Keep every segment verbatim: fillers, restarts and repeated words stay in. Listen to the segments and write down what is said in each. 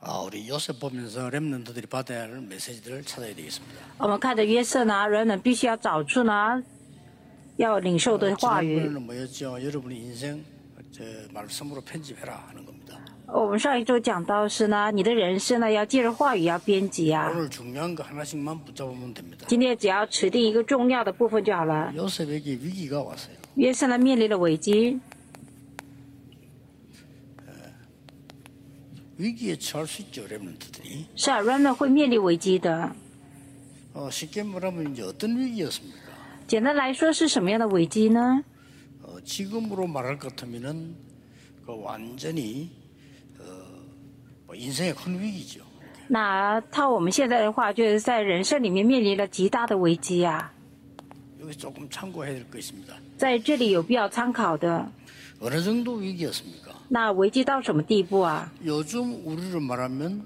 아, 우리 요셉 보면서 렘넌트들이 받아야 할 메시지들을 찾아야 되겠습니다. 我们看着约瑟呢，人们必须要找出呢要领受的话语。 지난번에는 뭐였죠? 여러분의 인생 저 말씀으로 편집해라 하는 겁니다. 我们上一周讲到是呢，你的人生呢要借着话语要编辑啊。 오늘 중요한 거 하나씩만 붙잡으면 됩니다. 今天只要持定一个重要的部分就好了。 요셉에게 위기가 왔어요. 约瑟呢面临了危机， 위기에 처할 수 있죠, 렘넌트들이. 是啊，人们会面临危机的。 어, 쉽게 말하면 이제 어떤 위기였습니까? 简单来说是什么样的危机呢？ 어, 지금으로 말할 것 같으면은 그 완전히 어, 뭐 인생의 큰 위기죠. 那套我们现在的话，就是在人生里面面临了极大的危机啊。 여기 조금 참고해야 될 거 있습니다. 在这里有必要参考的。 어느 정도 위기였습니까? 那危机到什么地步啊？ 요즘 우리로 말하면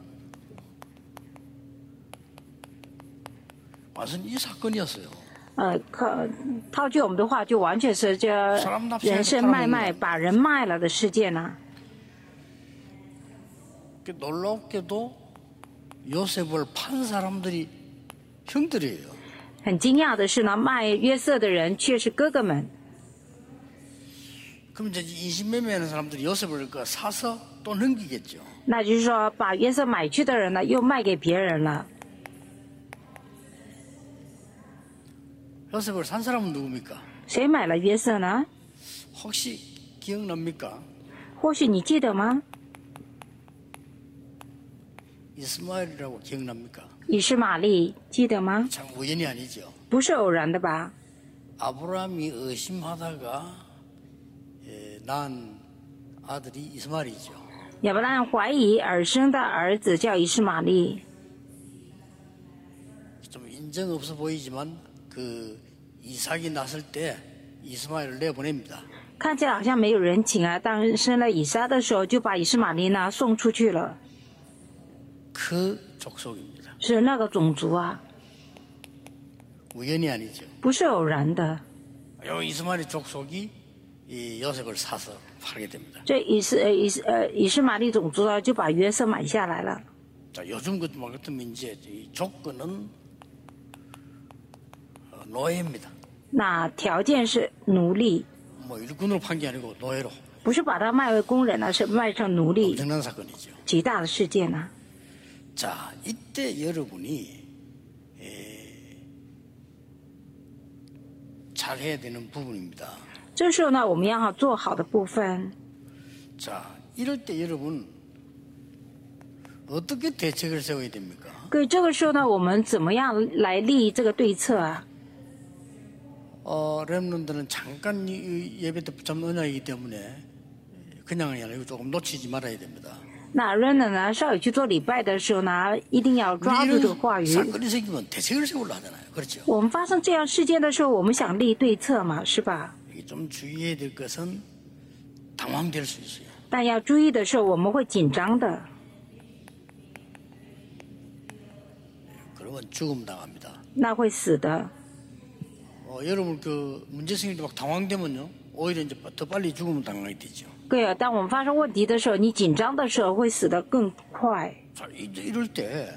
완전 이 사건이었어요. 呃，可套句我们的话，就完全是这人身卖卖、把人卖了的事件呢、啊。 놀랍게도 요셉을 판 사람들이 형들이에요. 很惊讶的是呢，卖约瑟的人却是哥哥们。 그럼 이제 인신매매하는 사람들이 요셉을 그 사서 또 넘기겠죠. 那就是说，把约瑟买去的人呢，又卖给别人了。 요셉을 산 사람은 누굽니까? 谁买了约瑟呢？ 혹시 기억납니까? 或许你记得吗？ 이스마엘이라고 기억납니까? 以实玛利记得吗？ 참 우연이 아니죠. 不是偶然的吧？ 아브라함이 의심하다가 예, 낳은 아들이 이스마엘이죠. 亚伯拉罕怀疑而生的儿子叫以实玛利。 좀 인정 없어 보이지만 그 이삭이 낳았을 때 이스마엘을 내보냅니다. 看起来好像没有人情啊，当生了以撒的时候，就把以实玛利呢送出去了。 그 족속입니다. 是那个种族啊， 우연이 아니죠. 不是偶然的。 요 이스마엘 족속이 이 요셉을 사서 팔게 됩니다. 这以斯呃以斯呃以实玛利种族呢，就把约瑟买下来了。 자, 요즘 같은 말 같으면 이제 이 조건은 어, 노예입니다. 那条件是奴隶， 뭐 일꾼으로 판 게 아니고 노예로. 不是把他卖为工人呢，是卖成奴隶， 엄청난 사건이죠. 极大的事件呢、 자, 이때 여러분이 에, 잘해야 되는 부분입니다. 这时候呢，我们要做好的部分。 자, 이럴 때 여러분 어떻게 대책을 세워야 됩니까? 可这个时候呢，我们怎么样来立这个对策啊？ 어, 렘넌트는 잠깐 이 예배 때 붙잡는 언약이기 때문에 그냥이 아니고 조금 놓치지 말아야 됩니다. 那人呢，稍微去做礼拜的时候呢，一定要抓住这个话语。 사건이 생기면 대책을 세우려 하잖아요. 그렇죠? 我们发生这样事件的时候，我们想立对策嘛，是吧？ 좀 주의해야 될 것은 당황될 수 있어요. 但要注意的时候，我们会紧张的， 그러면 죽음 당합니다. 那会死的。 어, 여러분 그 문제 생길 때 막 당황되면요, 오히려 이제 더 빨리 죽음 당하게 되죠. 对啊，当我们发生问题的时候，你紧张的时候会死得更快。 자, 이제 이럴 때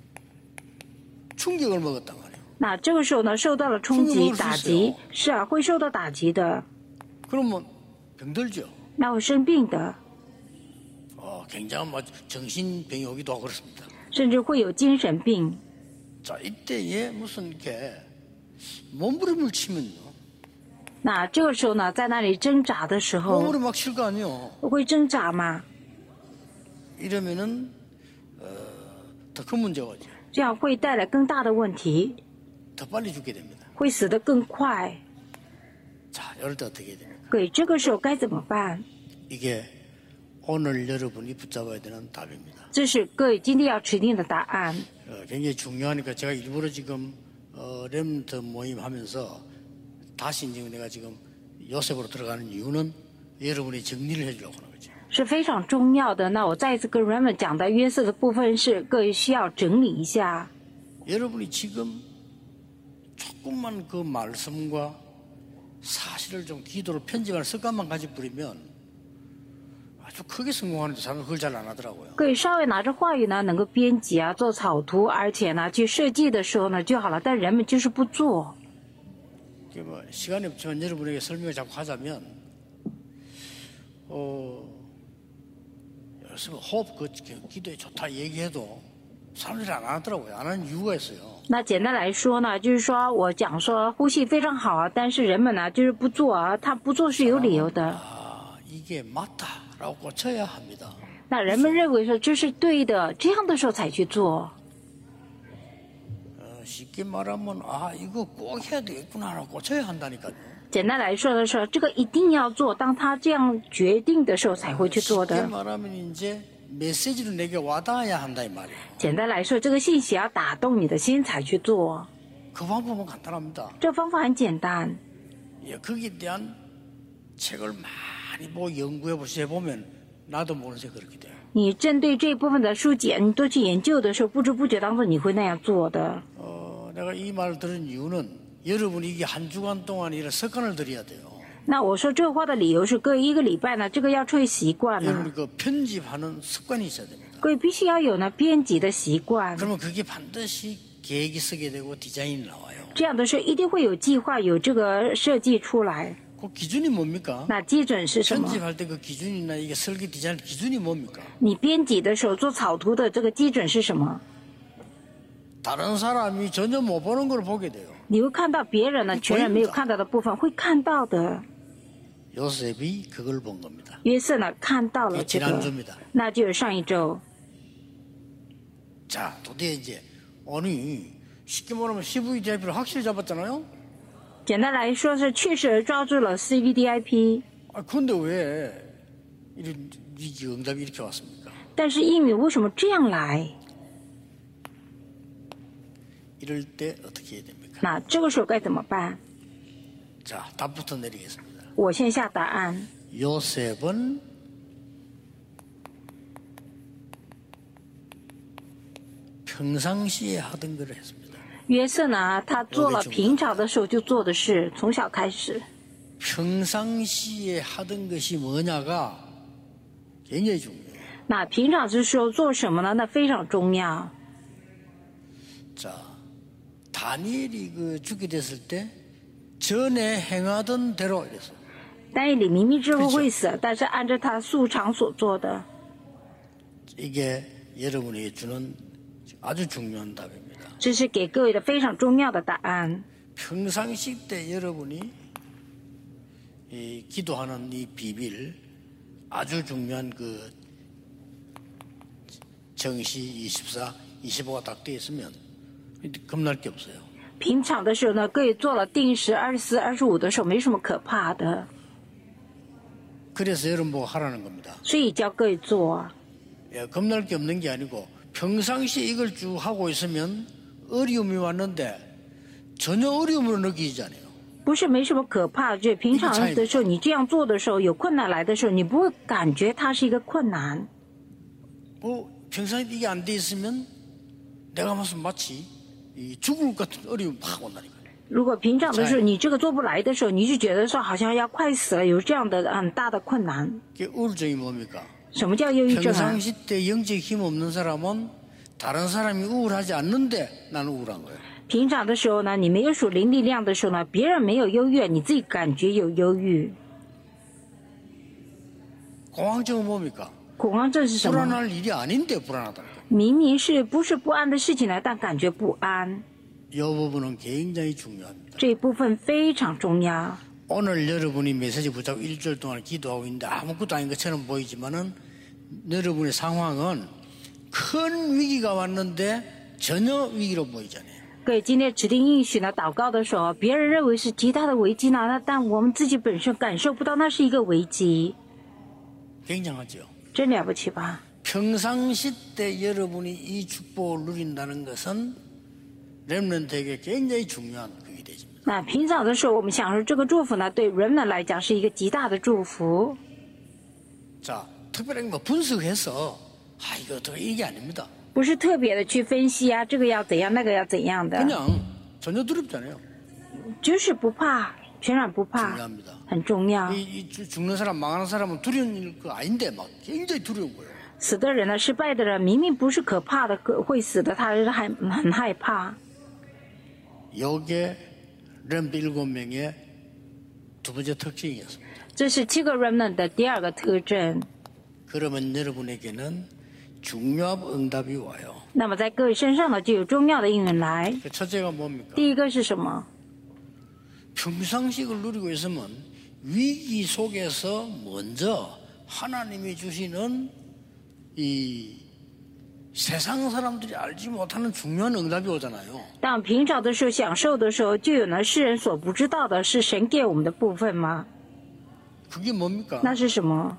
충격을 먹었단 말이에요. 那这个时候呢，受到了冲击、打击，是啊，会受到打击的， 그러면 병들죠. 那会生病的， 어, 굉장히 뭐 정신병이 오기도 하고 그렇습니다. 甚至会有精神病。 자, 이때에 무슨 이렇게 몸부림을 치면요. 那这个时候呢，在那里挣扎的时候， 몸부림 막 칠 거 아니에요. 会挣扎吗？ 이러면은 어, 더 큰 문제가 오죠. 这样会带来更大的问题， 더 빨리 죽게 됩니다. 会死得更快。 자, 이럴 때 어떻게 해야 됩니까? 对，这个时候该怎么办？ 이게 오늘 여러분이 붙잡아야 되는 답입니다. 这是各位今天要指定的答案。 어, 굉장히 중요하니까 제가 일부러 지금 어, 렘트 모임 하면서 다시 이제 내가 지금 요셉으로 들어가는 이유는 여러분이 정리를 해주려고 하는 거죠. 是非常重要的。那我再一次跟 Raymond 讲的约瑟的部分是，各位需要整理一下。 여러분이 지금 조금만 그 말씀과 사실을 좀 기도로 편집하는 습관만 가지고 버리면 아주 크게 성공하는데 사람들 그걸 잘 안 하더라고요. 可以稍微拿着话语呢，能够编辑啊，做草图，而且呢，去设计的时候呢就好了。但人们就是不做。 뭐 시간이 없지만 여러분에게 설명을 자꾸 하자면, 어, 요새 호흡 그 기도에 좋다 얘기해도 사람들이 안 하더라고요. 안 하는 이유가 있어요. 那简单来说呢，就是说我讲说呼吸非常好啊，但是人们呢就是不做啊，他不做是有理由的。 아, 이게 맞다라고 꽂혀야 합니다. 那人们认为说这是对的，这样的时候才去做。 쉽게 말하면 아 이거 꼭 해야 되겠구나라고 꽂혀야 한다니까요. 简单来说的是，这个一定要做，当他这样决定的时候才会去做 쉽게 的。 말하면 이제 메시지로 내게 와닿아야 한다 이 말이에요. 简单来说，这个信息要打动你的心才去做。 그 방법은 간단합니다. 这方法很简单， 예, 거기에 대한 책을 많이 보고 연구해 보시해 보면 나도 모르게 그렇게 돼요. 你针对这部分的书籍，你多去研究的时候，不知不觉当中你会那样做的。 어, 내가 이 말을 들은 이유는 여러분이 이게 한 주간 동안 이런 습관을 들여야 돼요. 那我说这话的理由是，各一个礼拜呢，这个要成为习惯了， 여러분이 그 편집하는 습관이 있어야 됩니다. 各位必须要有呢编辑的习惯。 그러면 그게 반드시 계획이 쓰게 되고 디자인이 나와요. 这样的时候一定会有计划，有这个设计出来。 그 기준이 뭡니까? 那基准是什么？ 편집할 때 그 기준이나 이게 설계 디자인 기준이 뭡니까? 你编辑的时候做草图的这个基准是什么？ 다른 사람이 전혀 못 보는 걸 보게 돼요. 你会看到别人呢全然没有看到的部分，会看到的。 요셉이 그걸 본 겁니다. 约瑟呢看到了 이게 这个， 지난주입니다. 那就是上一周。 자, 도대체 이제 아니 쉽게 말하면 씨브이디아이피를 확실히 잡았잖아요. 简单来说是确实抓住了 C V D I P， 아, 근데 왜 이런 이 응답이 이렇게 왔습니까? 但是英语为什么这样来？ 이럴 때 어떻게 해야 됩니까? 那这个时候该怎么办？ 자, 답부터 내리겠습니다. 我先下答案。 요셉은 평상시에 하던 걸 했습니다. 约瑟呢，他做了平常的时候就做的事，从小开始。 평상시에 하던 것이 뭐냐가 굉장히 중요해요. 那平常的时候做什么呢？那非常重要。 자, 다니엘이 그 죽게 됐을 때 전에 행하던 대로 이랬어요. 但以理明明之后会死，但是按照他素常所做的， 이게 여러분에게 주는 아주 중요한 답입니다. 这是给各位的非常重要的答案。 평상시 때 여러분이 이 기도하는 이 비밀 아주 중요한 그 정시 이십사, 이십오가 딱 돼 있으면 겁날 게 없어요. 平常的时候呢，各位做了定时二十四、二十五的时候，没什么可怕的， 그래서 여러분 보고 하라는 겁니다. 所以叫各位做。 예, 겁날 게 없는 게 아니고 평상시에 이걸 쭉 하고 있으면 어려움이 왔는데 전혀 어려움으로 느끼지 않아요. 不是没什么可怕，就平常的时候，你这样做的时候，有困难来的时候，你不会感觉它是一个困难。 뭐 평상시에 이게 안 돼 있으면 내가 무슨 마치 이 죽을 것 같은 어려움이 막 온다니까요. 如果平常的时候你这个做不来的时候，你就觉得说好像要快死了，有这样的很大的困难。 그게 우울증이 뭡니까? 什么叫忧郁症啊？ 평상시 때 영적 힘 없는 사람은 다른 사람이 우울하지 않는데 나는 우울한 거예요. 平常的时候呢，你没有属灵力量的时候呢，别人没有忧郁，你自己感觉有忧郁。 공황증은 뭡니까? 恐慌症是什么？ 불안할 일이 아닌데 불안하다. 明明是不是不安的事情呢，但感觉不安， 이 부분은 굉장히 중요합니다. 这一部分非常重要。 오늘 여러분이 메시지 붙잡고 일주일 동안 기도하고 있는데 아무것도 아닌 것처럼 보이지만은 여러분의 상황은 큰 위기가 왔는데 전혀 위기로 보이잖아요. 各位今天指定应许呢，祷告的时候，别人认为是极大的危机呢，那但我们自己本身感受不到那是一个危机， 굉장하죠. 真了不起吧？ 평상시 때 여러분이 이 축복을 누린다는 것은 렘넌트에게 굉장히 중요한 그게 되죠. 那平常的时候，我们享受这个祝福呢，对人们来讲是一个极大的祝福。 자, 특별하게 뭐 분석해서 아 이거 어떻게 이게 아닙니다. 不是特别的去分析啊，这个要怎样，那个要怎样的， 그냥 전혀 두렵잖아요. 就是不怕， 全然不怕， 중요합니다. 很重要。 이, 이 죽- 죽는 사람, 망하는 사람은 두려운 일 그 아닌데 막 굉장히 두려운 거예요. 死的人呢，失败的人，明明不是可怕的，可会死的，他是害很害怕。 여기에 렘드 일곱 명의 두 번째 특징이었습니다. 这是七个 remnant 的第二个特征。 그러면 여러분에게는 중요한 응답이 와요. 那么在各位身上呢，就有重要的应允来。 그 첫째가 뭡니까? 第一个是什么？ 평상식을 누리고 있으면 위기 속에서 먼저 하나님이 주시는 이 세상 사람들이 알지 못하는 중요한 응답이 오잖아요. 当平常的时候享受的时候，就有呢世人所不知道的是神给我们的部分吗？ 그게 뭡니까? 那是什么？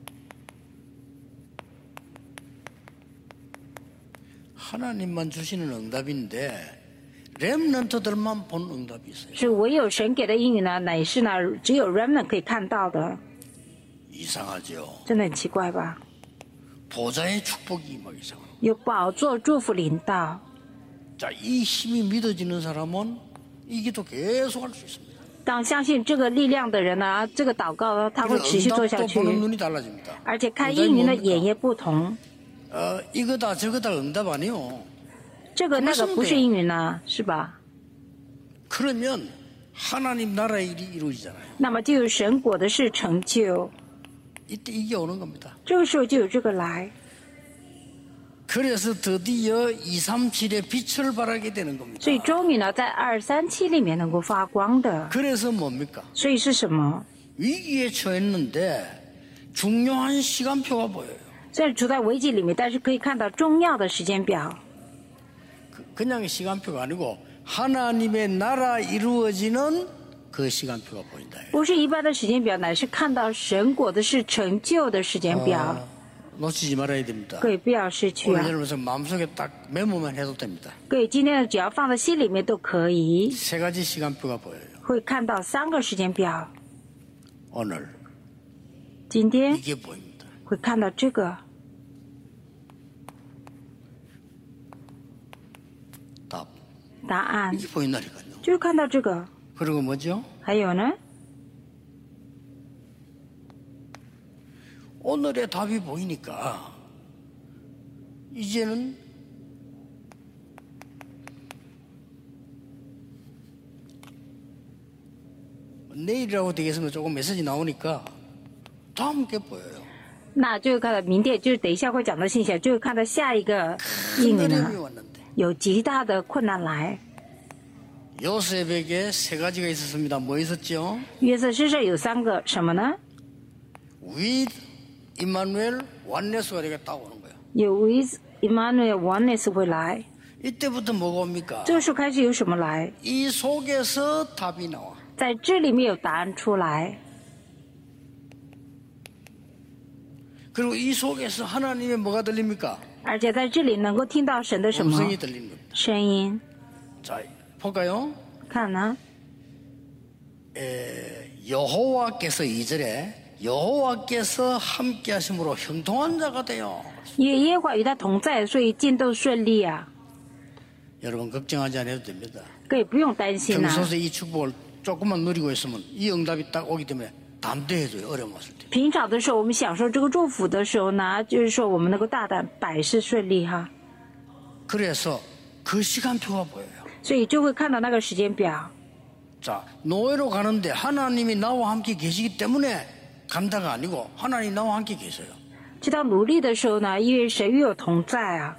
하나님만 주시는 응답인데 렘넌트들만 본 응답이 있어요. 是唯有神给的应允呢，乃是呢只有 remnant 可以看到的。 이상하죠. 真的很奇怪吧？ 보좌의 축복이 막 이상. 有宝座祝福临到。 자, 이 힘이 믿어지는 사람은 이 기도 계속 할 수 있습니다. 当相信这个力量的人呢，这个祷告呢，他会持续做下 응답도 去， 보는 눈이 달라집니다. 而且看 응답이 应允的 뭡니까? 眼也不同。 어, 이거다 저거다 응답 아니요. 这个那个不是应允呢，是吧？ 그러면 하나님 나라의 일이 이루어지잖아요. 那么就有神国的事成就， 이때 이게 오는 겁니다. 这个时候就有这个来。 그래서 드디어 이백삼십칠의 빛을 발하게 되는 겁니다. 所以终于呢，在二三七里面能够发光的。 그래서 뭡니까? 所以是什么？ 위기에 처했는데 중요한 시간표가 보여요. 虽然处在危机里面，但是可以看到重要的时间表， 그- 그냥 시간표가 아니고 하나님의 나라 이루어지는 그 시간표가 보인다. 不是一般的时间表，乃是看到神国的事成就的时间表。 어, 놓치지 말아야 됩니다. 各位不要失去 오늘 啊！ 여러분서 마음속에 딱 메모만 해도 됩니다. 各位今天呢，只要放在心里面都可以， 세 가지 시간표가 보여요. 会看到三个时间表。 오늘 今天 이게 보입니다. 会看到这个 답. 答案， 이게 보인다니까요. 就是看到这个。 그리고 뭐죠? 还有呢， 오늘의 답이 보이니까 이제는 내일이라고 되겠으면 조금 메시지 나오니까 다음 게 보여요. 那就看到明天，就是等一下会讲到信息，就会看到下一个应允 어려움이 了， 왔는데 有极大的困难来。 요셉에게 세 가지가 있었습니다. 뭐 있었죠? 约瑟身上有三个什么呢？ With Emmanuel 원네스가 되겠다 오는 거예요. 有 with Emmanuel oneness 会来， 이때부터 뭐가 옵니까? 这个时候开始有什么来？ 이 속에서 답이 나와. 在这里面有答案出来， 그리고 이 속에서 하나님의 뭐가 들립니까? 而且在这里能够听到神的什么 음성이 들리는 겁니다. 声音？ 자, 볼까요? 看呢， 에, 여호와께서 이 절에 여호와께서 함께 하심으로 형통한 자가 돼요. 因为耶和华与他同在，所以进斗顺利啊。 여러분 걱정하지 않아도 됩니다. 各位不用担心啊。 평소에 이 축복을 조금만 누리고 있으면 이 응답이 딱 오기 때문에 담대해져요. 어려움 왔을 때. 平常的时候，我们享受这个祝福的时候呢，就是说我们能够大胆，百事顺利哈。 그래서 그 시간표가 보여요. 所以就会看到那个时间表。 자, 노예로 가는데 하나님이 나와 함께 계시기 때문에 간다가 아니고 하나님 나와 함께 계세요. 知道努力的时候呢，因为神与我同在啊，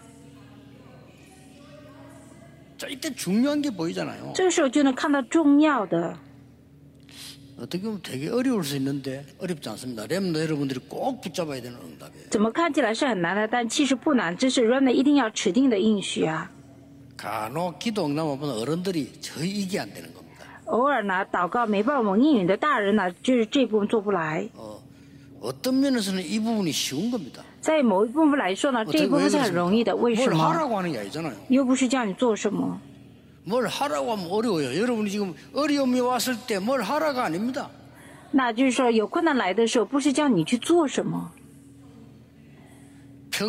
자, 이때 중요한 게 보이잖아요. 这个时候就能看到重要的。 어떻게 보면 되게 어려울 수 있는데 어렵지 않습니다. 렘너 여러분들이 꼭 붙잡아야 되는 응답이에요. 怎么看起来是很难的，但其实不难，这是 Run 一定要持定的应许啊。 간혹 기도 응답을 보면 어른들이 저희 이게 안 되는 겁니다. 偶尔呢，祷告没办法蒙应允的大人呢，就是这部分做不来。 어, 어떤 면에서는 이 부분이 쉬운 겁니다. 在某一部分来说呢，这一部分是很容易的。为什 뭘 么？ 하라고 하는 게 아니잖아요. 又不是叫你做什么。 뭘 하라고 하면 어려워요. 여러분이 지금 어려움이 왔을 때 뭘 하라가 아닙니다. 那就是说，有困难来的时候，不是叫你去做什么。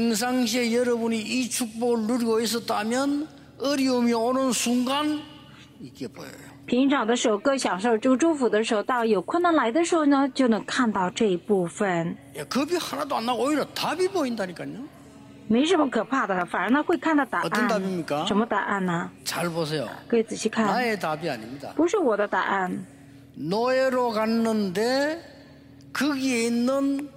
평상시에 여러분이 이 축복을 누리고 있었다면 어려움이 오는 순간 이게 보여요. 平常的时候各享受这个祝福的时候，到有困难来的时候呢，就能看到这一部分， 야, 겁이 하나도 안 나고 오히려 답이 보인다니까요. 没什么可怕的，反而呢会看到答 어떤 案。 답입니까? 什么答案呢？ 잘 보세요. 各位仔细看， 나의 답이 아닙니다. 不是我的答案， 노예로 갔는데 거기에 있는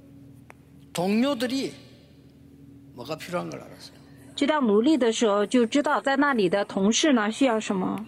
동료들이 뭐가 필요한 걸 알았어요. 去到奴隶的时候就知道在那里的同事呢需要什么，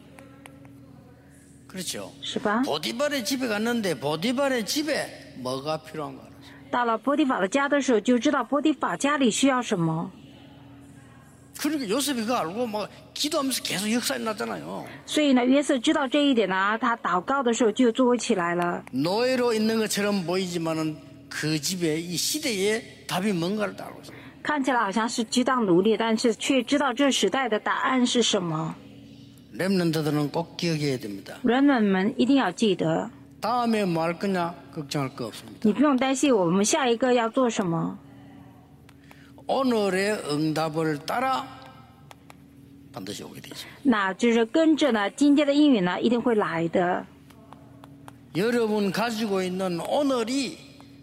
그렇죠. 是吧？ 보디발의 집에 갔는데 보디발의 집에 뭐가 필요한 거 알았어요. 到了波提法的家的时候，就知道波提法家里需要什么。 그러니까 요셉이 그거 알고 막 기도하면서 계속 역사에 났잖아요. 所以呢，约瑟知道这一点呢，他祷告的时候就做起来了。 노예로 있는 것처럼 보이지만은 그 집에 이 시대에 답이 뭔가를 다 알고 있어요. 看起来好像是去当奴隶，但是却知道这时代的答案是什么。 렘넌트들은 꼭 기억해야 됩니다. 人们们一定要记得， 다음에 뭐 할 거냐 걱정할 거 없습니다. 你不用担心我们下一个要做什么。 오늘의 응답을 따라 반드시 오게 되죠. 那就是跟着呢，今天的应允呢一定会来的。 여러분 가지고 있는 오늘이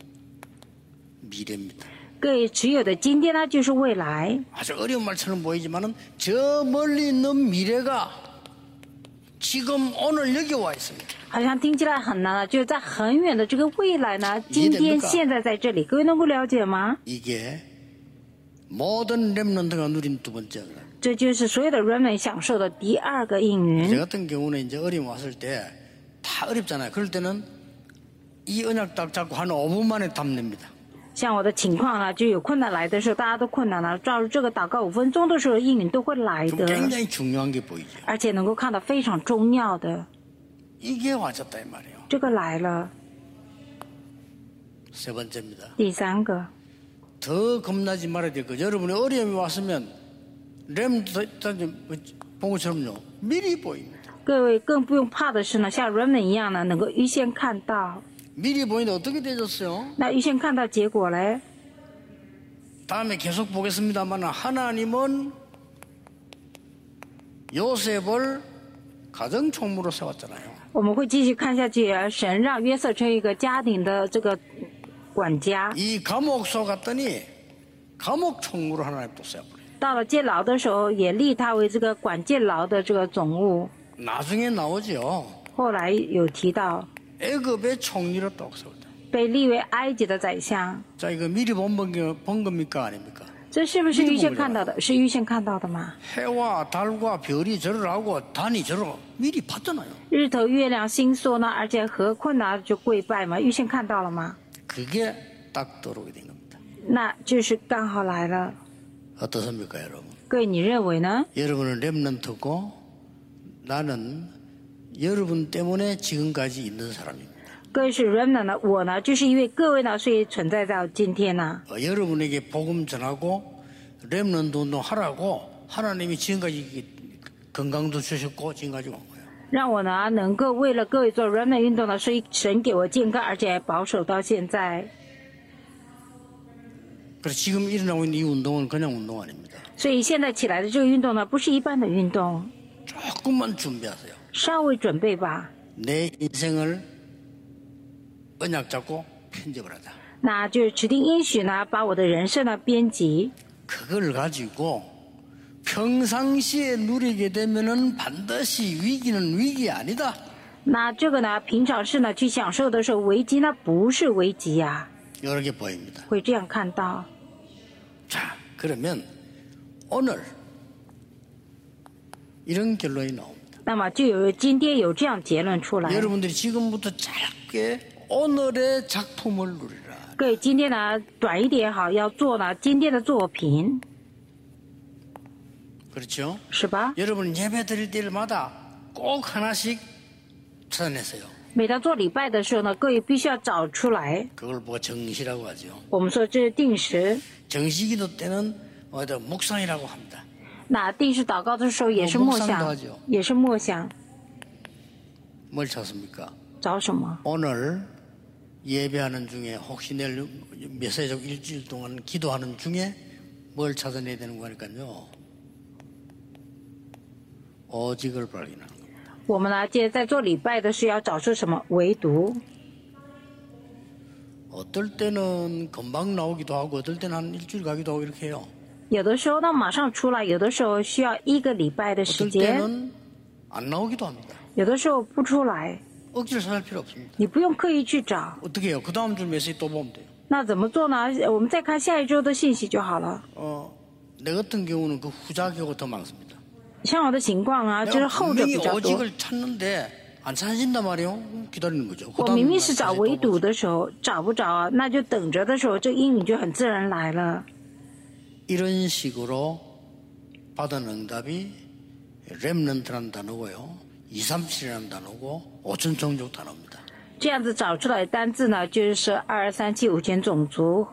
미래입니다. 各位持有的今天呢就是未来。 아주 어려운 말처럼 보이지만은 저 멀리 있는 미래가 지금 오늘 여기 와 있습니다. 好像听起来很难了，就是在很远的这个未来呢，今天 이해됩니까? 现在在这里，各位能够了解吗？ 이게 모든 렘넌트가 누린 두 번째 응답. 这就是所有的人们享受的第二个应 저 允。 같은 경우는 이제 어려움 왔을 때 다 어렵잖아요. 그럴 때는 이 언약 딱 잡고 한 오 분 만에 답 냅니다. 像我的情况呢，就有困难来的时候，大家都困难了，照着这个祷告五分钟的时候，应允都会来 좀 的， 굉장히 중요한 게 보이죠. 而且能够看到非常重要的， 이게 와졌다 이 말이에요. 这个来了。 세 번째입니다. 第三个， 더 겁나지 말아야 될 거. 여러분이 어려움이 왔으면 렘 본 것처럼요. 미리 보입니다. 各位更不用怕的是呢，像人们一样呢，能够预先看到。 미리 보이는데 어떻게 되졌어요? 那预先看到结果嘞？ 다음에 계속 보겠습니다만 하나님은 요셉을 가정총무로 세웠잖아요. 我们会继续看下去。神让约瑟成为一个家庭的这个管家， 이 감옥소 갔더니 감옥총무로 하나님 또 세워버려요. 到了监牢的时候，也立他为这个管监牢的这个总务。 나중에 나오죠. 后来有提到 애굽의 총리로 또 세웠다. 被立为埃及的宰相， 자, 이거 미리 본, 본, 본 겁니까 아닙니까? 这是不是预先看到的？是预先看到的吗？ 해와 달과 별이 절을 하고 단이 절을 하고 미리 봤잖아요. 日头、月亮、星宿呢，而且河困难就跪拜嘛，预先看到了吗？ 그게 딱 들어오게 된 겁니다. 那就是刚好来了。 어떻습니까 여러분? 各位，你认为呢？ 여러분은 렘넌트고 나는 여러분 때문에 지금까지 있는 사람입니다. 各位是 remnant 呢，我呢就是因为各位呢，所以存在到今天呢。 어, 여러분에게 복음 전하고 렘넌트 운동 하라고 하나님이 지금까지 건강도 주셨고 지금까지 온 거예요. 让我呢能够为了各位做 remnant 运动呢，所以神给我健康，而且还保守到现在。 그래서 지금 일어나고 있는 이 운동은 그냥 운동 아닙니다. 所以现在起来的这个运动呢，不是一般的运动， 조금만 준비하세요. 稍微准备吧。 내 인생을 언약 잡고 편집을 하자. 那就是指定应许呢，把我的人生呢编辑， 그걸 가지고 평상시에 누리게 되면은 반드시 위기는 위기 아니다. 那这个呢，平常是呢去享受的时候，危机呢不是危机呀、 이렇게 보입니다. 会这样看到。 자, 그러면 오늘 이런 결론이 나옵니다. 那么就有今天有这样结论出来。 여러분들이 지금부터 짧게 오늘의 작품을 누리라. 各位，今天呢短一点也好，要做呢今天的作品， 그렇죠? 是吧？ 여러분 예배 드릴 때마다 꼭 하나씩 찾아내세요. 每当做礼拜的时候呢，各位必须要找出来。 그걸 뭐 정시라고 하죠. 我们说这是定时， 정시기도 때는 어디 묵상이라고 합니다. 那定时祷告的时候也是默想，也是默想。 뭘 찾습니까? 找什么？ 오늘 예배하는 중에 혹시 내일 메시지적 일주일 동안 기도하는 중에 뭘 찾아내야 되는 거니까요. 오직을 발견하는 겁니다. 我们呢，接着在做礼拜的是要找出什么？唯独。 어떨 때는 금방 나오기도 하고 어떨 때는 한 일주일 가기도 하고 이렇게 해요. 有的时候呢马上出来，有的时候需要一个礼拜的时 어떨 间， 때는 안 나오기도 합니다. 有的时候不出来， 억지를 찾을 필요 없습니다. 你不用刻意去找。 어떻게 해요? 그 다음 주 메시지 또 보면 돼요. 那怎么做呢？我们再看下一周的信息就好了。 어, 내 같은 경우는 그 후자 경우가 더 많습니다. 像我的情况啊，就是 내가 后者 분명히 比较多。 오직을 찾는데 안 찾아진단 말이에요. 기다리는 거죠. 我明明是找围堵的时候找不着啊，那就等着的时候，这应允就很自然来了。 이런 식으로 받은 응답이 렘넌트라는 단어고요. 이삼칠이라는 단어고 오천 종족 단어입니다. 这样子找出来的单字呢，就是二三七五千种族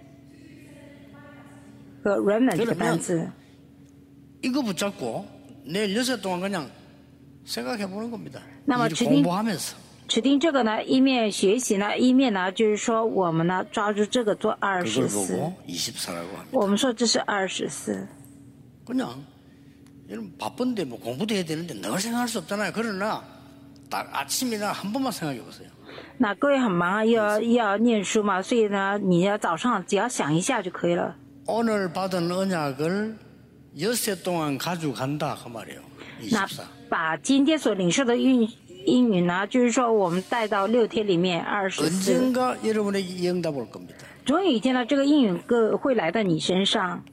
和 remnant 这个单字。 이거 붙잡고 내일 여섯 동안 그냥 생각해 보는 겁니다. 那么 일 指定 공부하면서 指定这个呢，一面学习呢，一面呢，就是说我们呢抓住这个做二 그걸 十四。 보고 이십사라고 합니다. 我们说这是二十四。 그냥 여러분 바쁜데 뭐 공부도 해야 되는데 늘 생각할 수 없잖아요. 그러나 딱 아침이나 한 번만 생각해 보세요. 那各位很忙啊，要要念书嘛，所以呢，你要早上只要想一下就可以了。 오늘 받은 언약을 엿새 동안 가져간다 그 말이에요. 那 이십사. 把今天所领受的应应允呢，就是说我们带到六天里面二十四， 언젠가 여러분에게 이 응답 올 겁니다. 总有一天呢，这个应允个会来到你身上。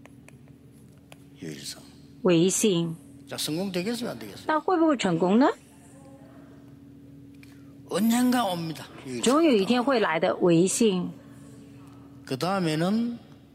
유일성. 唯信， 자, 성공되겠어요? 안 되겠어요? 那会不会成功呢？ 언젠가 옵니다. 유일성. 总有一天会来的唯信。 그 다음에는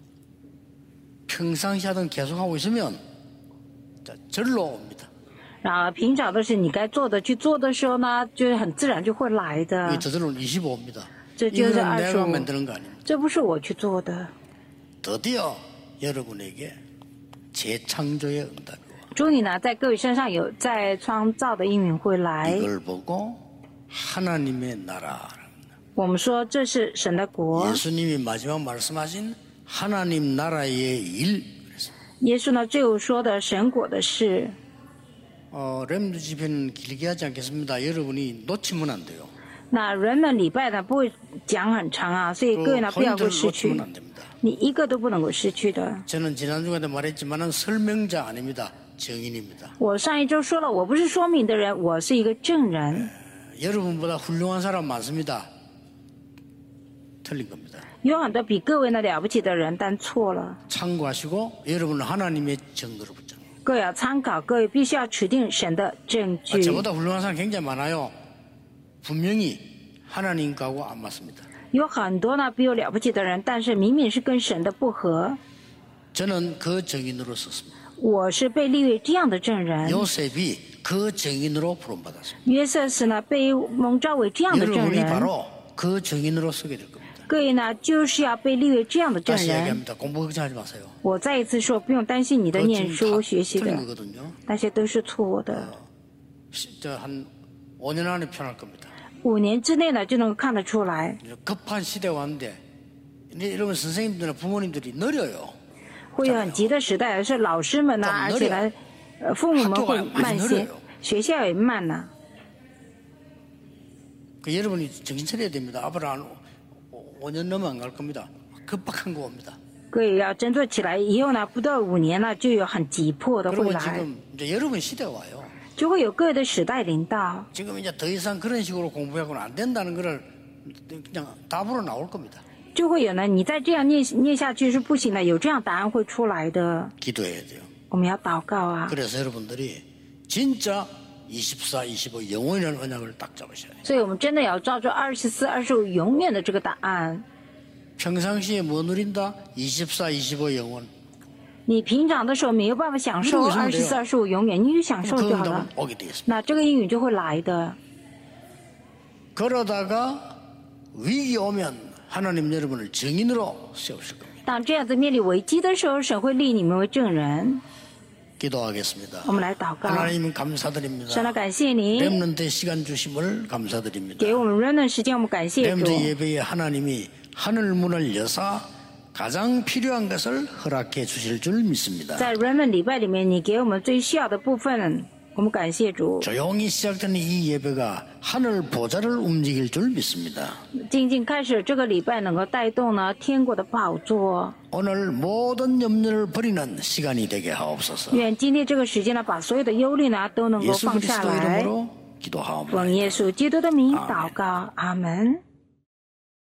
평상시 하던 계속하고 있으면 자, 절로 옵니다. 然后平常的是你该做的去做的时候呢，就是很自然就会来的 이게 。 저절로 이십오입니다. 这就是 이거는 二十 내가 五， 만드는 거 아닙니다. 这不是我去做的。 드디어 여러분에게 재창조의 응답이 와. 终于呢，在各位身上有再创造的应允会来。 이걸 보고 하나님의 나라. 我们说这是神的国。 예수님이 마지막 말씀하신 하나님 나라의 일. 耶稣呢最后说的神国的事。 어, 렘드 집회는 길게 하지 않겠습니다. 여러분이 놓치면 안 돼요. 那人们礼拜呢不会讲很长啊，所以各位呢不要 포인트를 会失去 놓치면 ，안 됩니다. 你一个都不能够失去的。 저는 지난주에도 말했지만은 설명자 아닙니다. 증인입니다. 我上一周说了，我不是说明的人，我是一个证人。 여러분보다 훌륭한 사람 많습니다. 틀린 겁니다. 有很多比各位呢了不起的人，但错了。 참고하시고 여러분은 하나님의 증거로 붙잡고. 各位要参考，各位必须要持定神的证 아, 据。 저보다 훌륭한 사람 굉장히 많아요. 분명히 하나님과고 안 맞습니다. 有很多呢比我了不起的人，但是明明是跟神的不合。 저는 그 증인으로 썼습니다. 我是被立为这样的证人。 요셉이 그 증인으로 부름받았습니다. 约瑟是呢被蒙召为这样的证 여러분이 人。 바로 그 증인으로 서게 될 겁니다. 各位呢就是要被立为这样的证 다시 人。 얘기합니다. 공부 걱정하지 마세요. 我再一次说，不用担心你的 그거 念 지금 书 다 学习 틀린 的， 거거든요. 那些都是错的。 한 오 년 안에 편할 겁니다. 五年之内呢就能够看得出来。 급한 시대가 왔는데 근데 여러분 선생님들이나 부모님들이 느려요. 会有很急的时代，是老师们呢， 좀 而且呢，呃，父母们会慢些，学校也慢呢。 그 여러분이 정신 차려야 됩니다. 앞으로 한 오 년 넘어 안 갈 겁니다. 급박한 거 옵니다. 各位要振作起来，以后呢，不到五年呢，就有很急迫的会 그러면 来， 지금 이제 여러분 시대가 와요. 就会有各位的时代临到。 지금 이제 더 이상 그런 식으로 공부하고는 안 된다는 거를 그냥 답으로 나올 겁니다. 就会有呢，你再这样念念下去是不行的，有这样答案会出来的。 기도해야 돼요. 我们要祷告啊！ 그래서 여러분들이 진짜 이십사, 이십오 영원이라는 언약을 딱 잡으셔야 돼요. 所以我们真的要抓住二十四、二十五永远的这个答案。 평상시에 뭐 누린다? 이십사, 이십오 영원. 你平常的时候没有办法享受二十四、二十五永远，你就享受 그 就好了 응답은 。 오게 되겠습니다. 那这个应允就会来的。 그러다가 위기 오면 하나님 여러분을 증인으로 세우실 겁니다. 当这样子面临危机的时候，神会立你们为证人。 기도하겠습니다. 我们来祷告。 하나님 감사드립니다. 神啊，感谢你 렘넌트 시간 주심을 감사드립니다. 给我们 remnant 时间，我们感谢主。 렘넌트 예배에 하나님이 하늘 문을 여사 가장 필요한 것을 허락해 주실 줄 믿습니다. 在 remnant 礼拜里面，你给我们最需要的部分我们感谢主， 조용히 시작되는 이 예배가 하늘 보좌를 움직일 줄 믿습니다. 静静开始这个礼拜能够带动呢天国的宝座。 오늘 모든 염려를 버리는 시간이 되게 하옵소서. 愿今天这个时间呢，把所有的忧虑呢都能够 예수 放下 그리스도 来。 이름으로 奉 기도하옵나이다. 耶稣基督的名祷告，阿门。